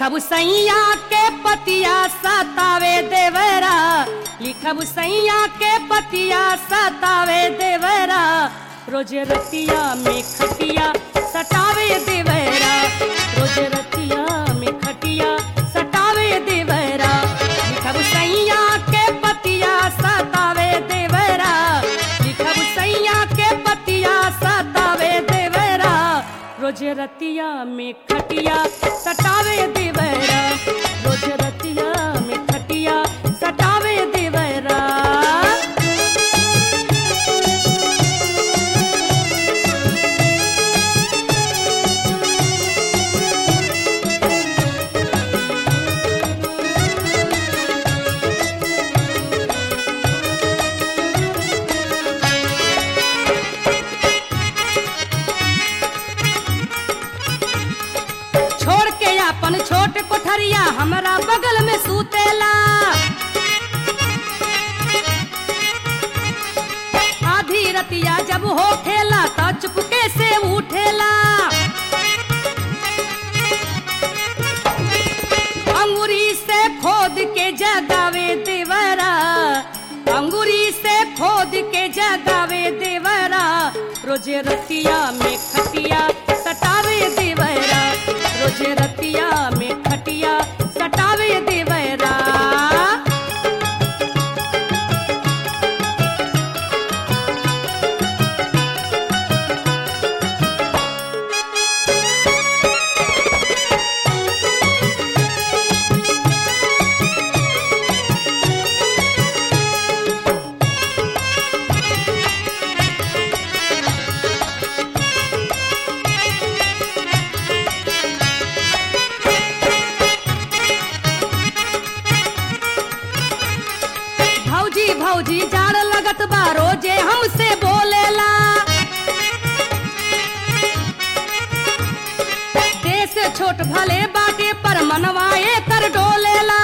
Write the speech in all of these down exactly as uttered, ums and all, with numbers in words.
लिखब सैया के पतिया सतावे देवरा, लिखब सैया के पतिया सतावे देवरा, रोज रतिया में खटिया सटावे देवरा, रोज रतिया में खटिया सटावे देवरा, लिखब सैया के पतिया सतावे देवरा, लिखब सैया के पतिया सतावे देवरा, रोज रतिया में खटिया सटावे देवरा, रोज रतिया में खटिया सटावे देवरा। छोड़ के अपन छोट कोठरिया हमरा बगल में सूतेला, आधी रतिया जब हो खेला तो चुपके से उठेला, अंगूरी से खोद के जगावे देवरा, अंगूरी से खोद के जगावे देवरा, रोज रतिया में खटिया सटावे देवरा, रोज रतिया में खटिया सटावे देवरा। भौजी भौजी जाड़ लगत बा रोजे हमसे बोलेला, देश छोट भले बाटे पर मनवाए कर डोलेला,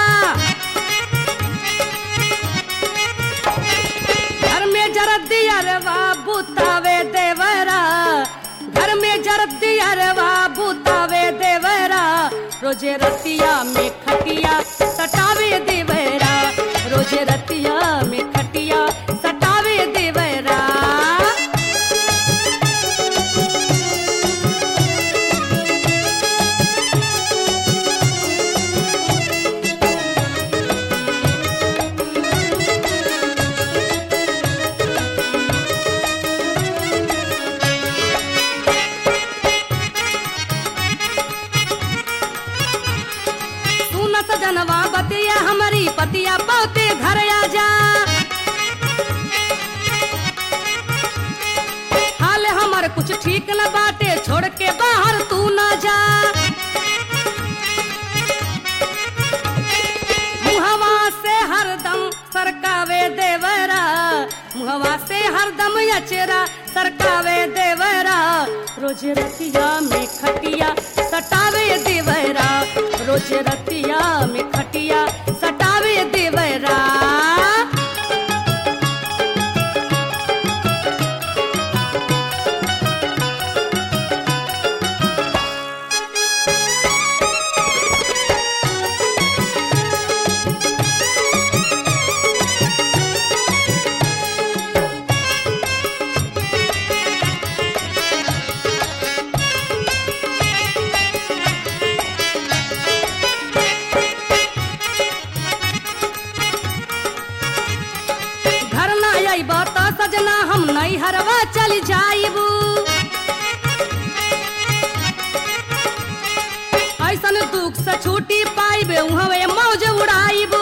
घर में जरद दियरवा बुतावे देवरा, घर में जरद दियरवा बुतावे देवरा, रोजे रतिया में खटिया सटावे देवरा, रोजे रतिया में खटिया सटावे देवरा। सुनत जनवा बतिया हमारी पतिया बहुते घर आ जा, हाल हमार कुछ ठीक न बाटे छोड़ के बाहर तू ना जा, मुहवा से हरदम सरकावे देवरा, मुहवा से हरदम अचरा सरकावे देवरा, रोज रतिया में खटिया सटावे देवरा, रोज रतिया में खटिया सटावे देवरा। सजना हम नहीं हरवा चल जाइबू, ऐसन दुख से छूटी पाइबे उहवे मौज उड़ाइबू,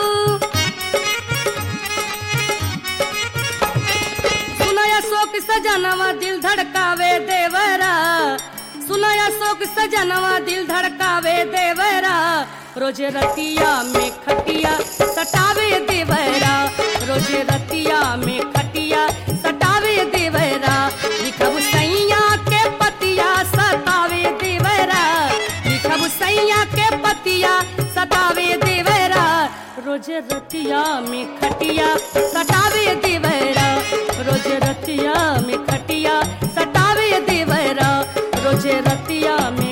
सुनया शोक सजनवा दिल धड़कावे देवरा, सुनया शोक सजनवा दिल धड़कावे देवरा, रोज रतिया में खटिया सटावे देवरा, रोज रतिया में खटिया सटावे देवरा, लिखब सैया के पतिया सतावे देवरा, लिखब सैया के पतिया सतावे देवरा, रोज रतिया में खटिया सटावे देवरा, रोज रतिया में खटिया सटावे देवरा, रोज रतिया में